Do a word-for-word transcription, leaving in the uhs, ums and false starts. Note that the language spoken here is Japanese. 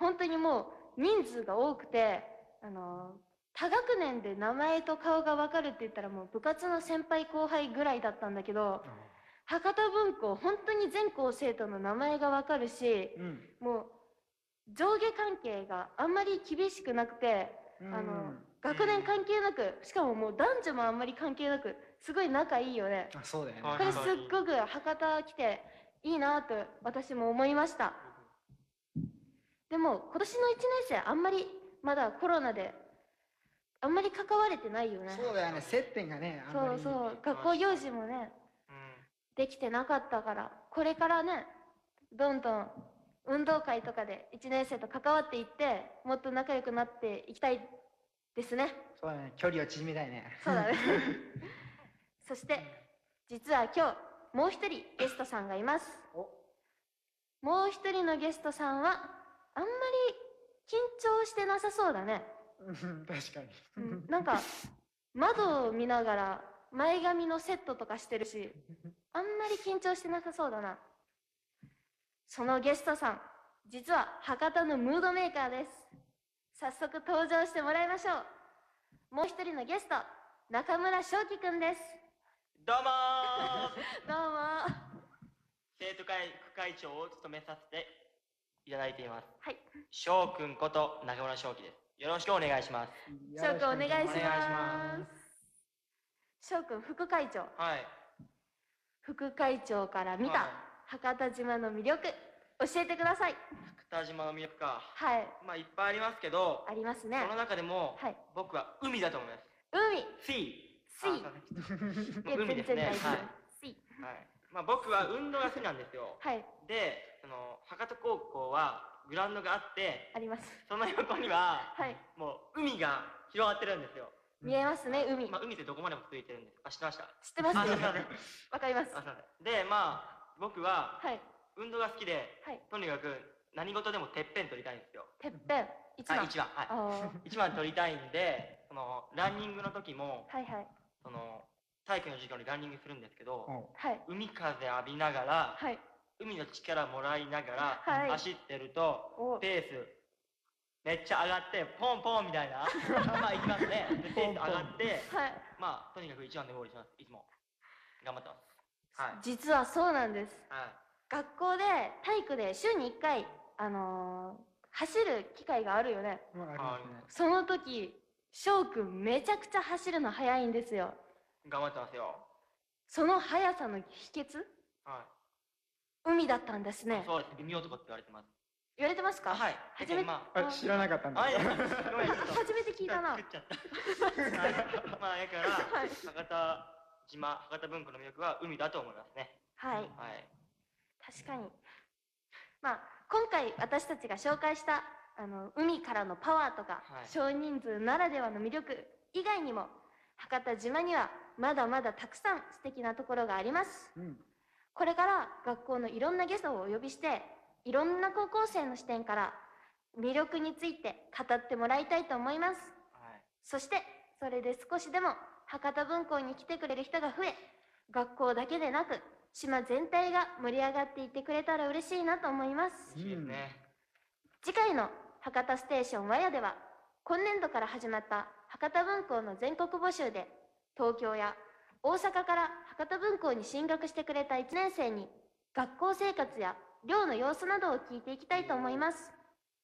本当にもう人数が多くて、あの、他学年で名前と顔がわかるって言ったらもう部活の先輩後輩ぐらいだったんだけど、博多文庫、本当に全校生徒の名前がわかるし、うん、もう上下関係があんまり厳しくなくて、うん、あの、学年関係なく、しかももう男女もあんまり関係なく、すごい仲いいよね。 あ、そうだよね。 これすっごく博多来ていいなと私も思いました。でも今年のいちねん生あんまりまだコロナであんまり関われてないよね。 そうだよね、接点がね、 あんまり。そうそう、学校行事もね、うん、できてなかったから、これからね、どんどん運動会とかでいちねん生と関わっていって、もっと仲良くなっていきたいですね。 そうだね、距離を縮めたいね。 そうだね。そして、実は今日、もう一人ゲストさんがいます。もう一人のゲストさんは、あんまり緊張してなさそうだね。 確かに。 うん、なんか、窓を見ながら前髪のセットとかしてるし、あんまり緊張してなさそうだな。そのゲストさん、実は博多のムードメーカーです。早速登場してもらいましょう。もう一人のゲスト、中村翔輝くんです。 どうもーどうも生徒会副会長を務めさせていただいています。 はい。 翔くんこと中村翔輝です。よろしくお願いします。 翔くんお願いします。翔くん副会長。 はい。 副会長から見た、はい、博多島の魅力、教えてください。 博多島の魅力か。 はい。 まあいっぱいありますけど。 ありますね。 その中でも、はい、僕は海だと思います。 海。 シー。シー。海ですね。はい。 シー。 はい。まあ僕は運動が好きなんですよ。 はい。 で、その博多高校はグラウンドがあって、 あります。 その横には、はい、もう海が広がってるんですよ。 見えますね、海。 まあ海ってどこまでも続いてるんです。あ、知ってました？ 知ってますよ。わかります。 で、まあ僕は、 はい、 運動が好きで、はい、とにかく何事でもてっぺん取りたいんですよ。 てっぺん一番。 はい、一番。はい。一番取りたいんで、そのランニングの時も、 はいはい。 その体育の授業にランニングするんですけど、 はい、 海風浴びながら、はい、海の力もらいながら走ってると、ペースめっちゃ上がって、ポンポンみたいな、まあいきますね。ペース上がって、はい、まあとにかく一番でゴールします。いつも頑張ってます。 はい。実はそうなんです。はい。学校で体育で週にいっかいあのー、走る機会があるよね。 うん、ありますね。 その時、翔くんめちゃくちゃ走るの速いんですよ。 頑張ってますよ。 その速さの秘訣？ はい。 海だったんですね。 そうです。海男って言われてます。 言われてますか？ はい。 初めて、 まあ、知らなかったんだ。 ごめん、 初めて聞いたな。 作っちゃった。はい。まあ、だから、はい、博多島、博多文庫の魅力は海だと思いますね。 はい。 はい。 確かに。まあ、今回私たちが紹介した、あの、海からのパワーとか、はい、少人数ならではの魅力以外にも、博多島にはまだまだたくさん素敵なところがあります。うん、これから学校のいろんなゲストをお呼びして、いろんな高校生の視点から魅力について語ってもらいたいと思います。はい、そして、それで少しでも博多文校に来てくれる人が増え、学校だけでなく、島全体が盛り上がっていってくれたら嬉しいなと思います。 いいですね。 次回の博多ステーションわやでは、今年度から始まった博多文校の全国募集で、東京や大阪から博多文校に進学してくれたいちねん生に、学校生活や寮の様子などを聞いていきたいと思います。